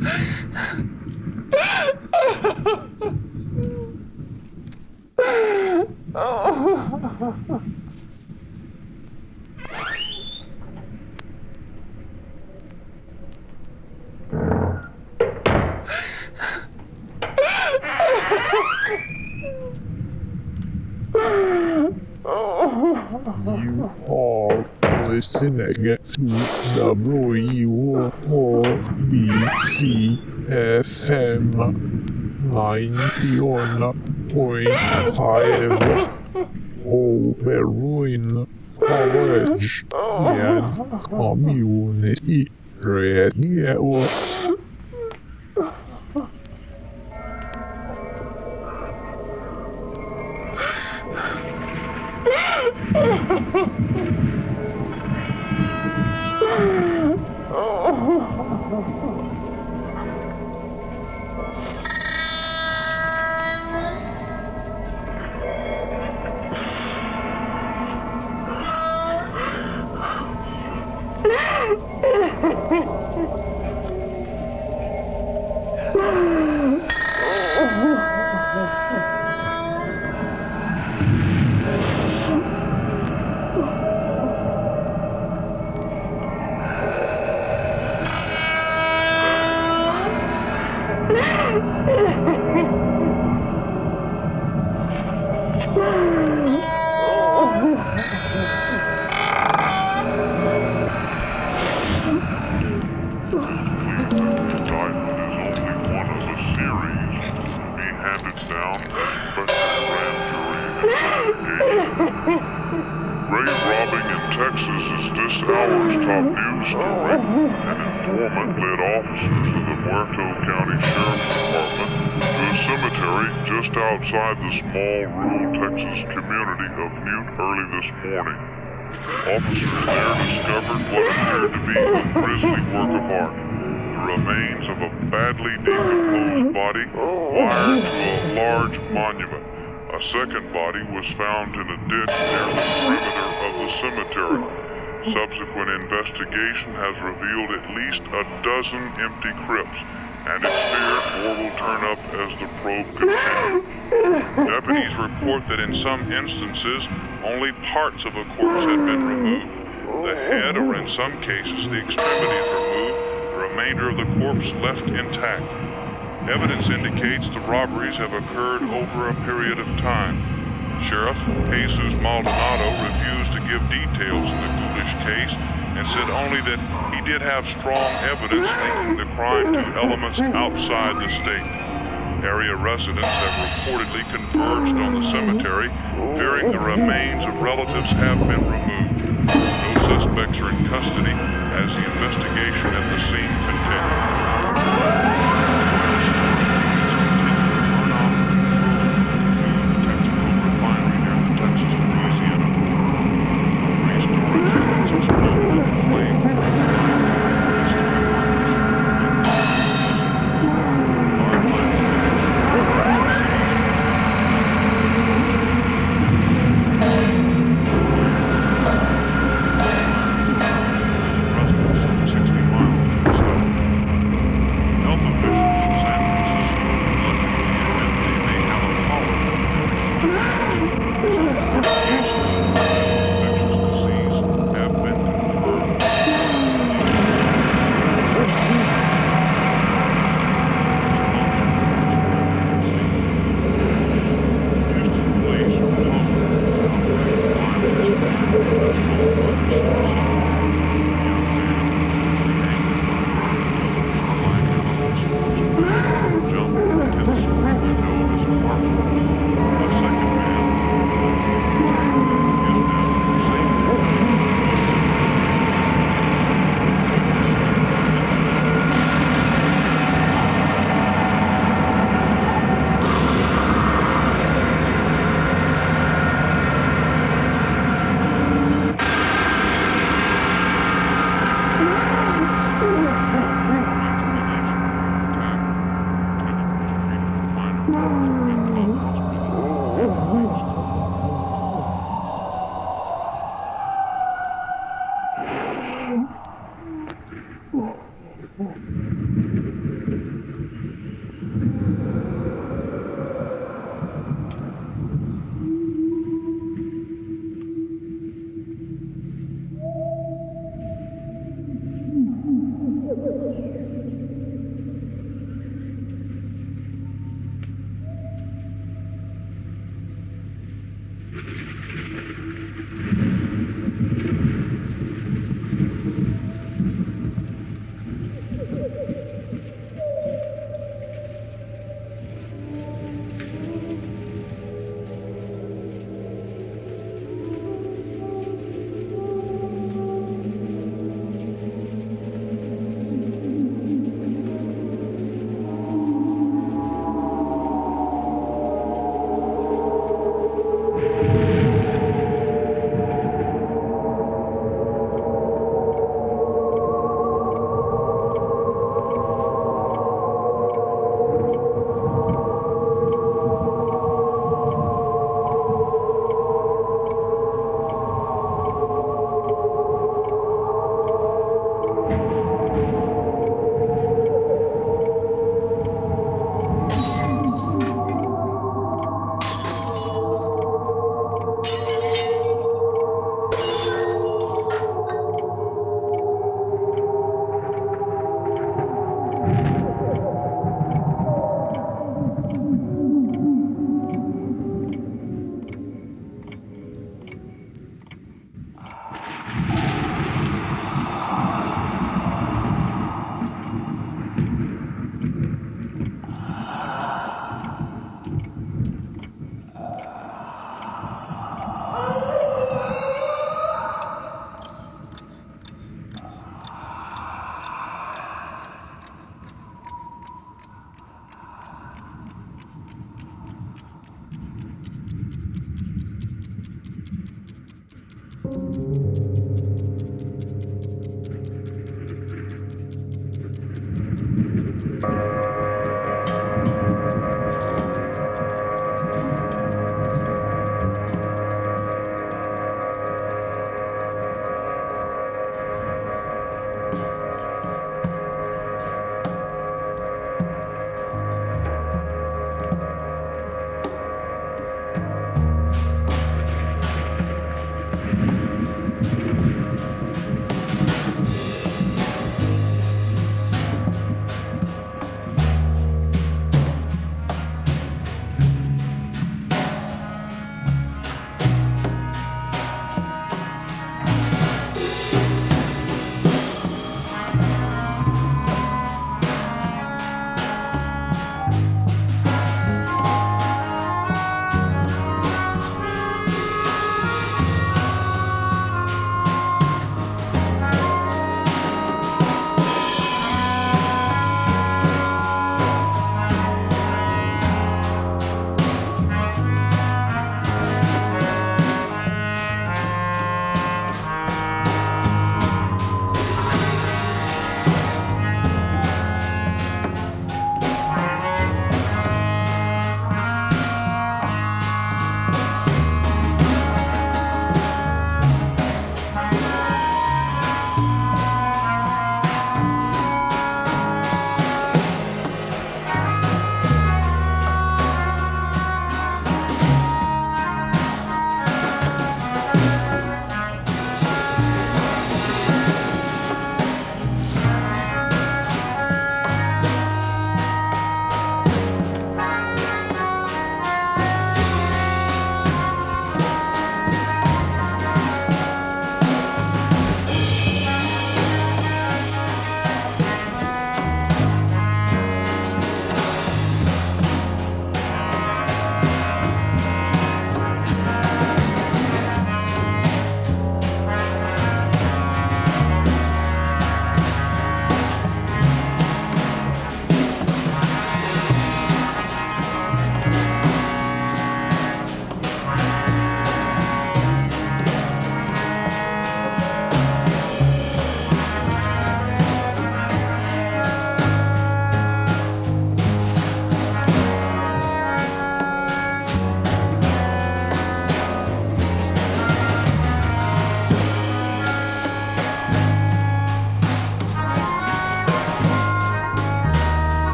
You are listening to WOBC FM 91.5 Oberlin College and Community Radio. Ray robbing in Texas is this hour's top news story. An informant led officers of the Muerto County Sheriff's Department to a cemetery just outside the small rural Texas community of Newt early this morning. Officers there discovered what appeared to be a grisly work of art. The remains of a badly decomposed body wired to a large monument. A second body was found in a ditch near the perimeter of the cemetery. Subsequent investigation has revealed at least a dozen empty crypts, and it's feared more will turn up as the probe continues. Deputies report that in some instances, only parts of a corpse had been removed. The head, or in some cases the extremities removed, the remainder of the corpse left intact. Evidence indicates the robberies have occurred over a period of time. Sheriff Jesus Maldonado refused to give details in the ghoulish case and said only that he did have strong evidence linking the crime to elements outside the state. Area residents have reportedly converged on the cemetery, fearing the remains of relatives have been removed. No suspects are in custody as the investigation at the scene continues.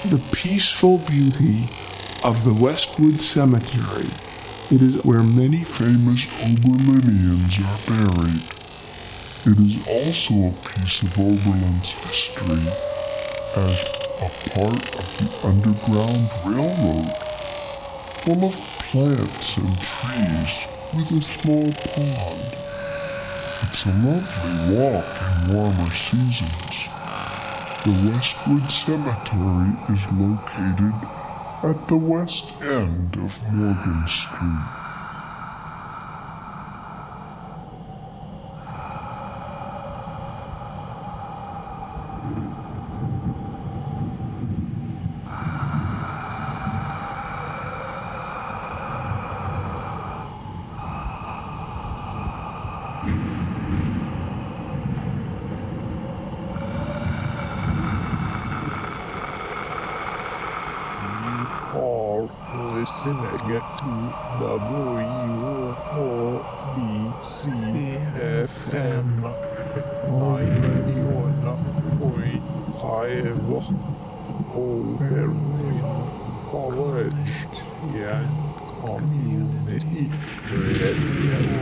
the peaceful beauty of the Westwood Cemetery. It is where many famous Oberlinians are buried. It is also a piece of Oberlin's history as a part of the Underground Railroad, full of plants and trees with a small pond. It's a lovely walk in warmer seasons. The Westwood Cemetery is located at the west end of Morgan Street. Are listening to WOBC FM 91.5 Oberlin College and Community Radio.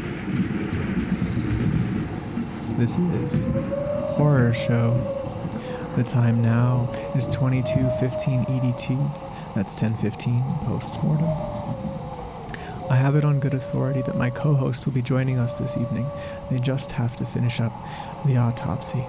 This is Horror Show. The time now is 22:15 EDT. That's 10:15 post-mortem. I have it on good authority that my co-host will be joining us this evening. They just have to finish up the autopsy.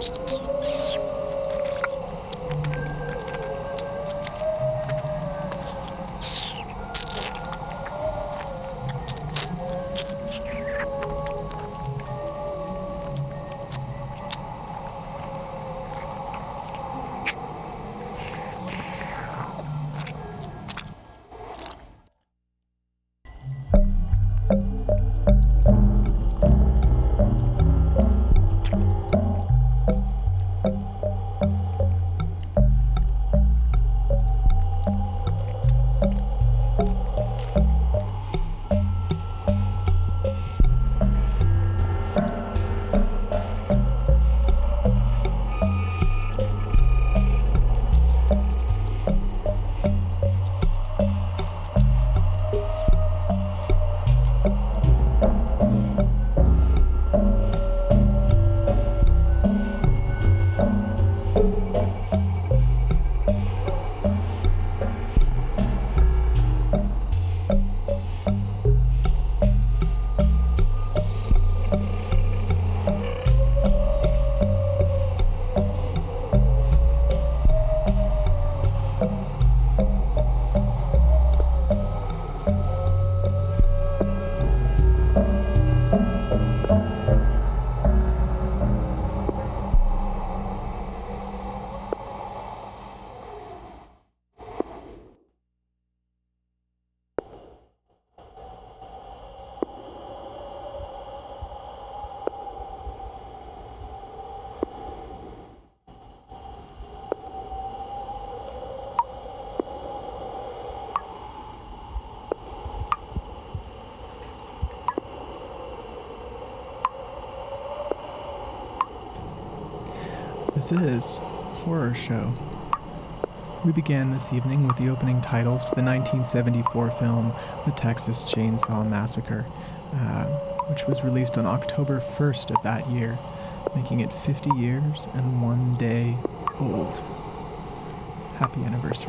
This is Horror Show. We began this evening with the opening titles to the 1974 film The Texas Chainsaw Massacre, which was released on October 1st of that year, making it 50 years and 1 day old. Happy anniversary.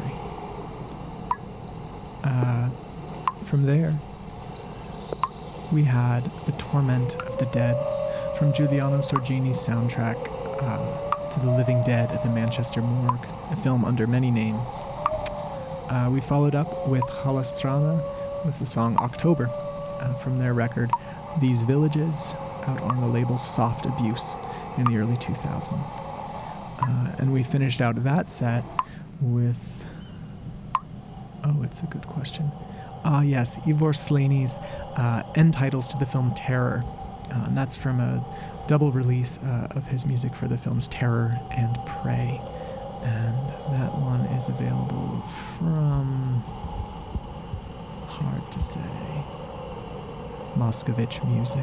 From there, we had The Torment of the Dead from Giuliano Sorgini's soundtrack to The Living Dead at the Manchester Morgue, a film under many names. We followed up with Halastrana with the song October from their record These Villages, out on the label Soft Abuse in the early 2000s. And we finished out that set with... Oh, it's a good question. Yes, Ivor Slaney's end titles to the film Terror. And that's from a double release of his music for the films Terror and Prey. And that one is available from... hard to say... Moscovich Music.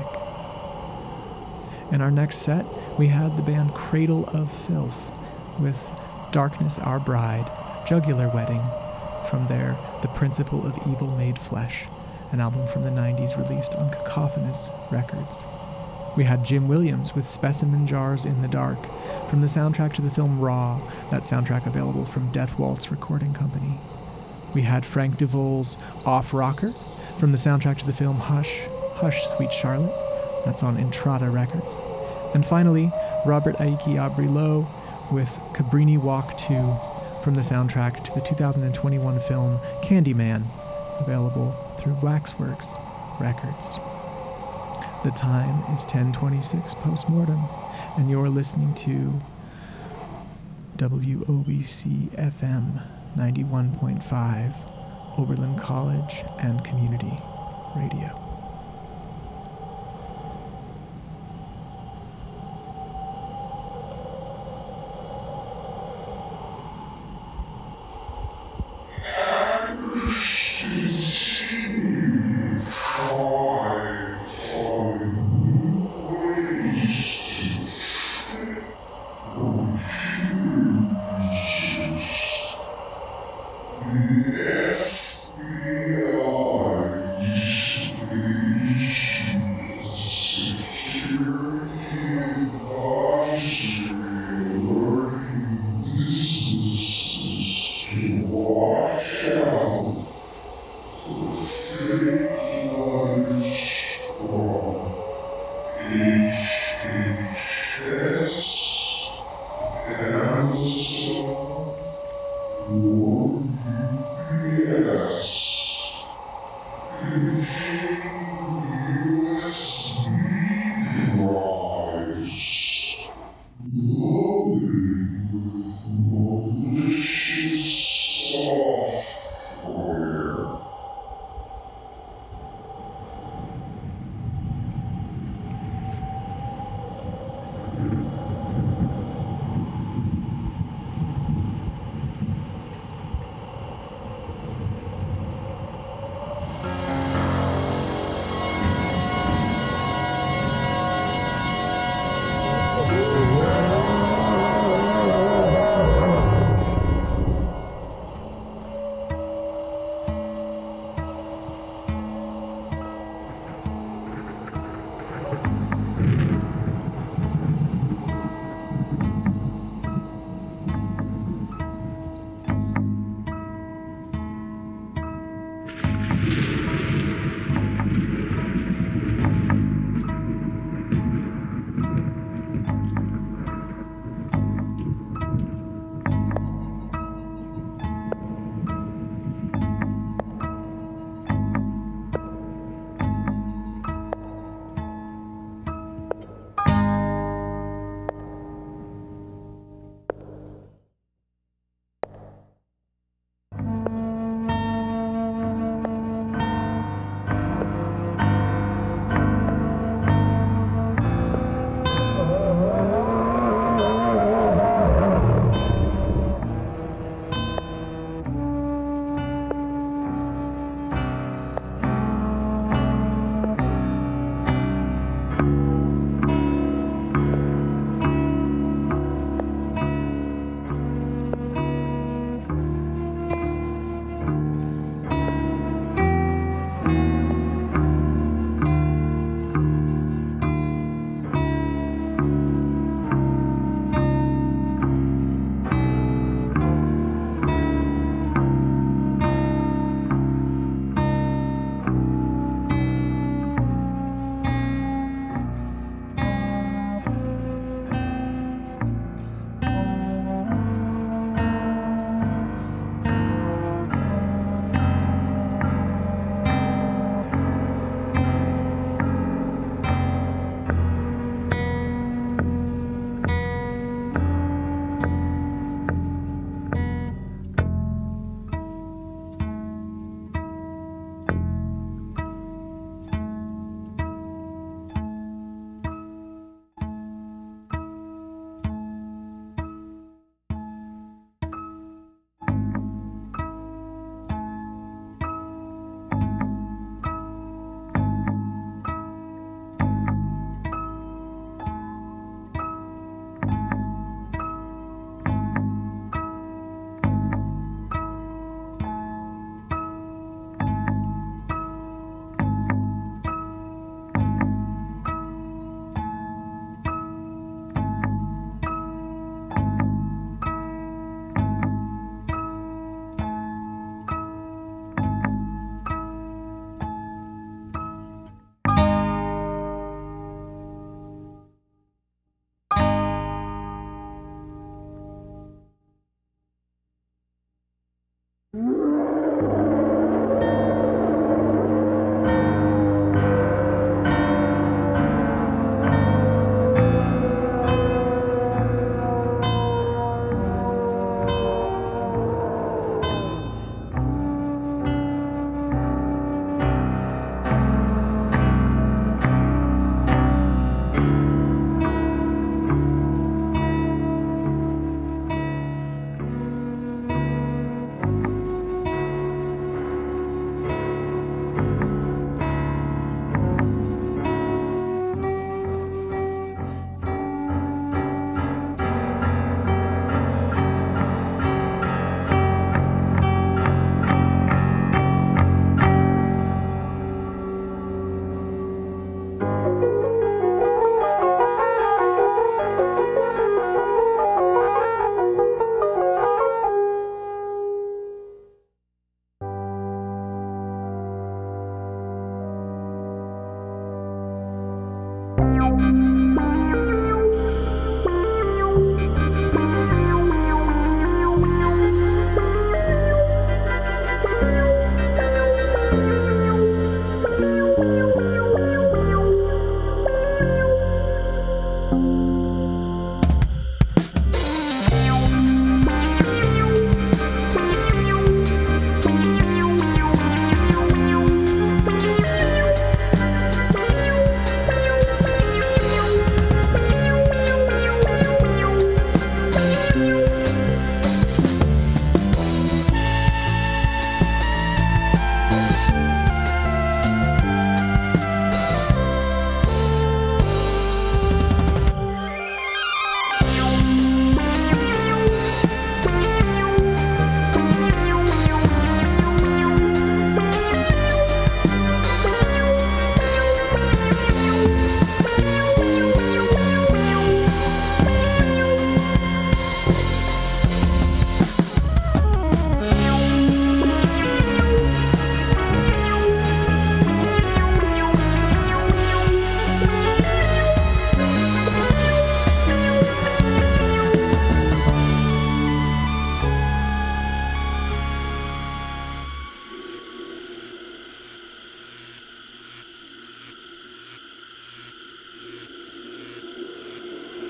In our next set, we had the band Cradle of Filth with Darkness Our Bride, Jugular Wedding, from their The Principle of Evil Made Flesh, an album from the 90s released on Cacophonous Records. We had Jim Williams with Specimen Jars in the Dark, from the soundtrack to the film Raw, that soundtrack available from Death Waltz Recording Company. We had Frank DeVol's Off Rocker, from the soundtrack to the film Hush, Hush Sweet Charlotte, that's on Entrada Records. And finally, Robert Aiki Abrilo with Cabrini Walk 2, from the soundtrack to the 2021 film Candyman, available through Waxworks Records. The time is 10:26 postmortem, and you're listening to WOBC FM 91.5, Oberlin College and Community Radio.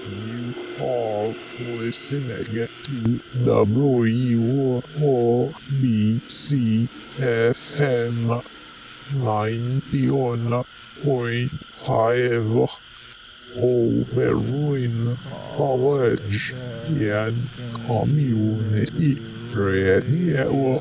You are listening to WOBC FM 91.5 Overland College and Community Radio.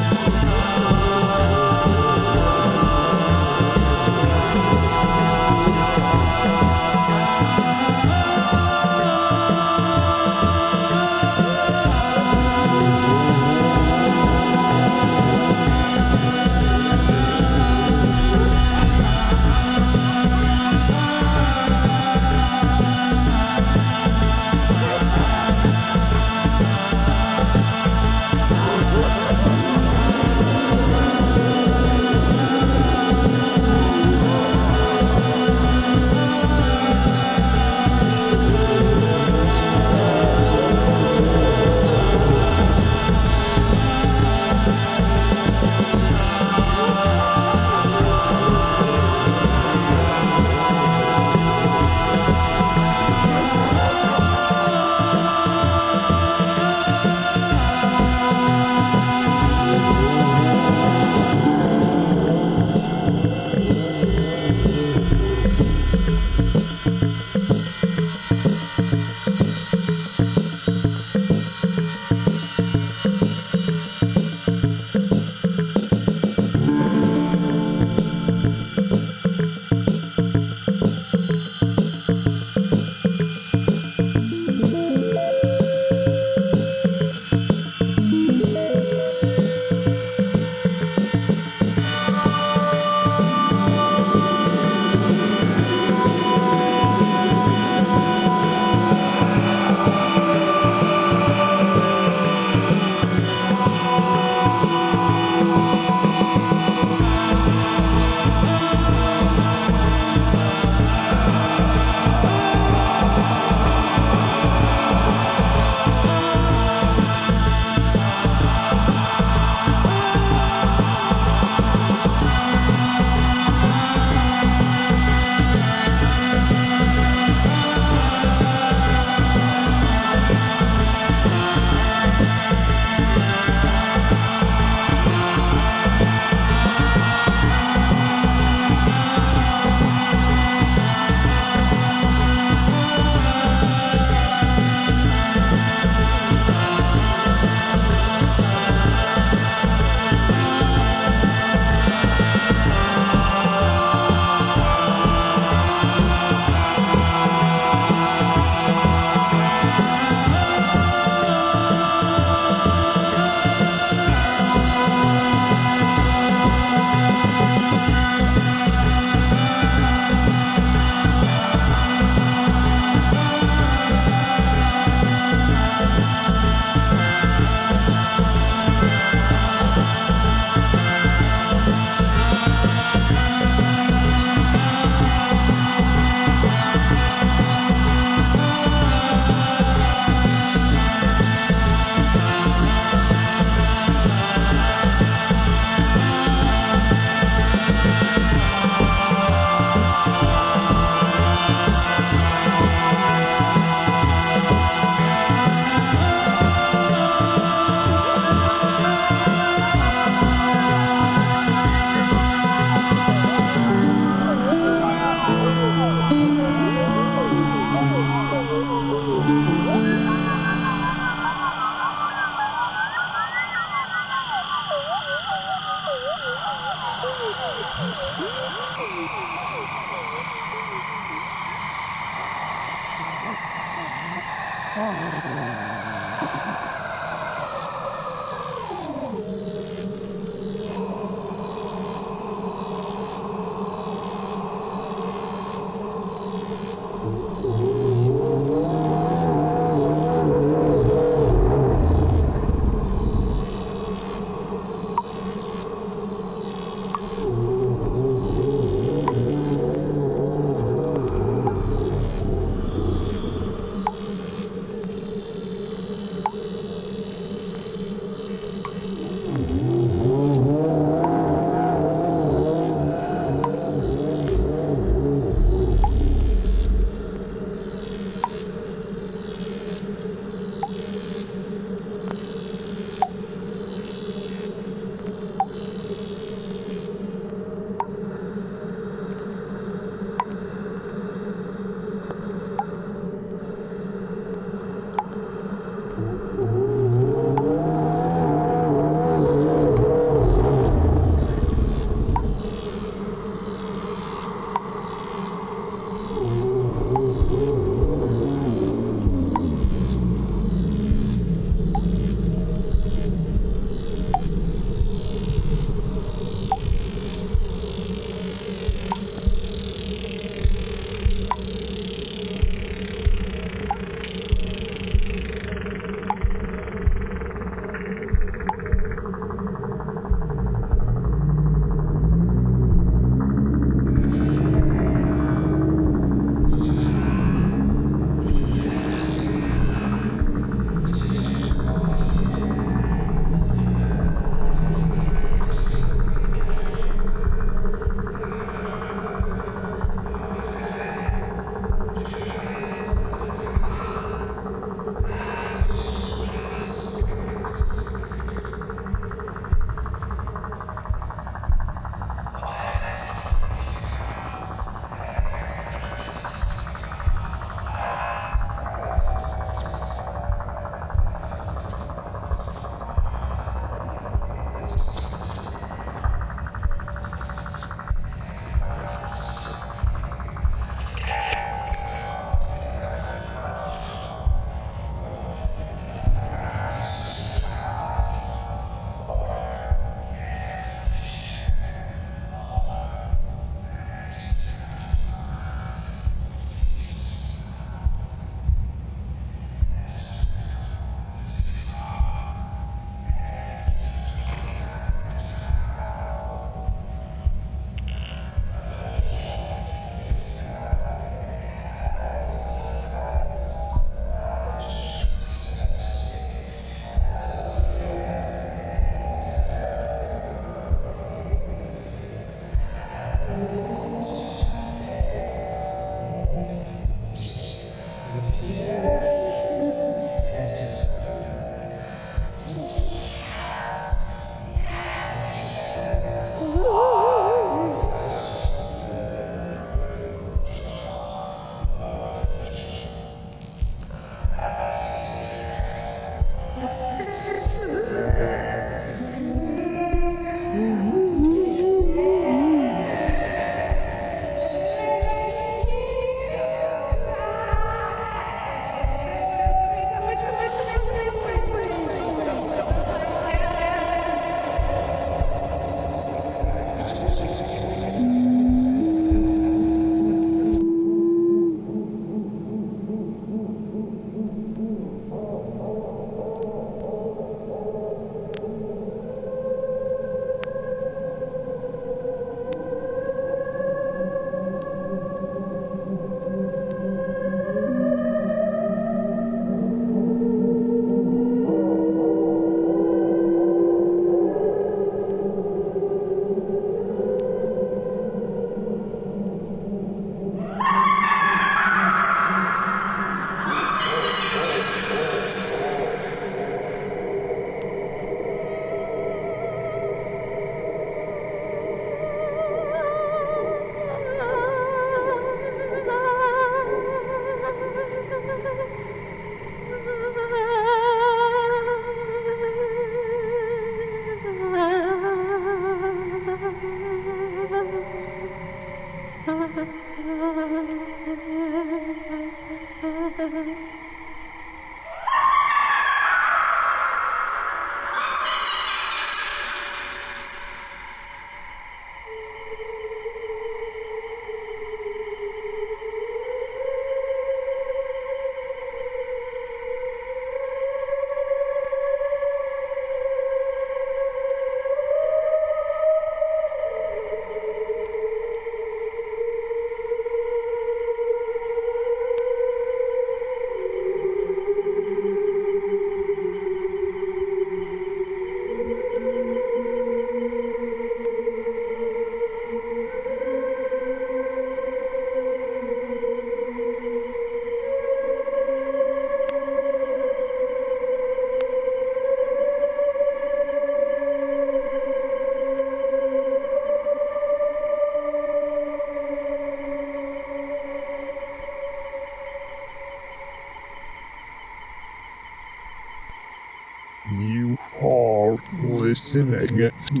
listening to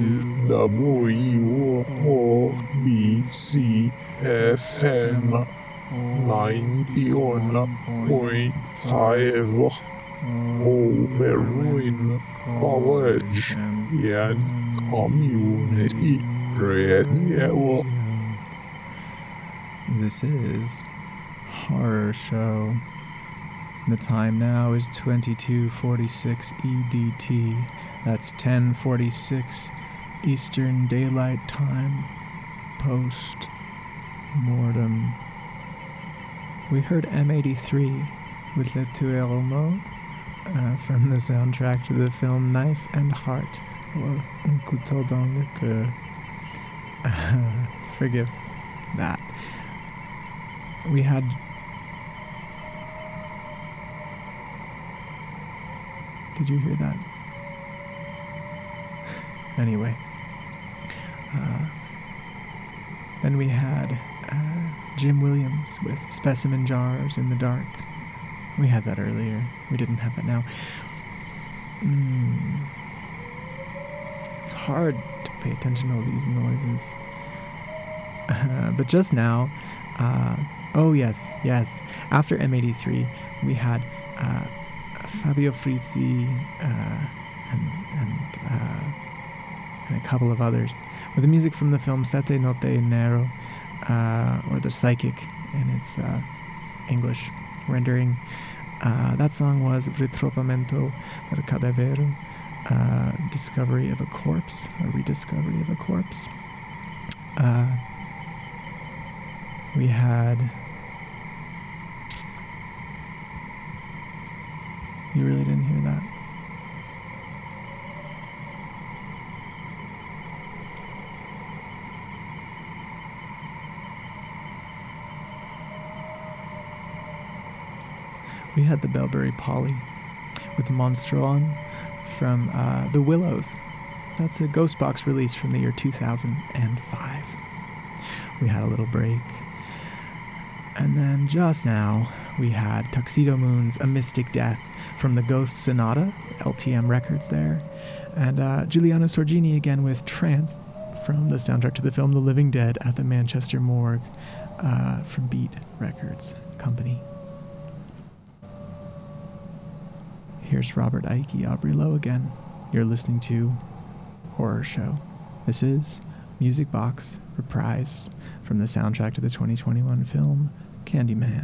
WOBC FM 91.5 Oberlin College and Community Radio. This is Horror Show. The time now is 22:46 EDT. That's 10:46 Eastern Daylight Time. Post-mortem. We heard M83 with Le Tueur Mot from the soundtrack to the film Knife and Heart, or Un couteau dans le cœur. Forgive that. We had Did you hear that? Anyway. Then we had Jim Williams with Specimen Jars in the Dark. We had that earlier. We didn't have that now. It's hard to pay attention to all these noises. But just now, oh yes. After M83, we had Fabio Frizzi and a couple of others with the music from the film Sette Notte Nero, or The Psychic in its English rendering. That song was Ritrovamento del Cadavero, Discovery of a Corpse, or Rediscovery of a Corpse. We had... You really didn't hear that? We had the Bellberry Polly with Monstron from The Willows. That's a Ghost Box release from the year 2005. We had a little break. And then just now, we had Tuxedo Moon's A Mystic Death from the Ghost Sonata, LTM Records there. And Giuliano Sorgini again with Trance from the soundtrack to the film The Living Dead at the Manchester Morgue from Beat Records Company. Here's Robert Ike Aubrey Lowe again. You're listening to Horror Show. This is Music Box, reprised from the soundtrack to the 2021 film Candyman.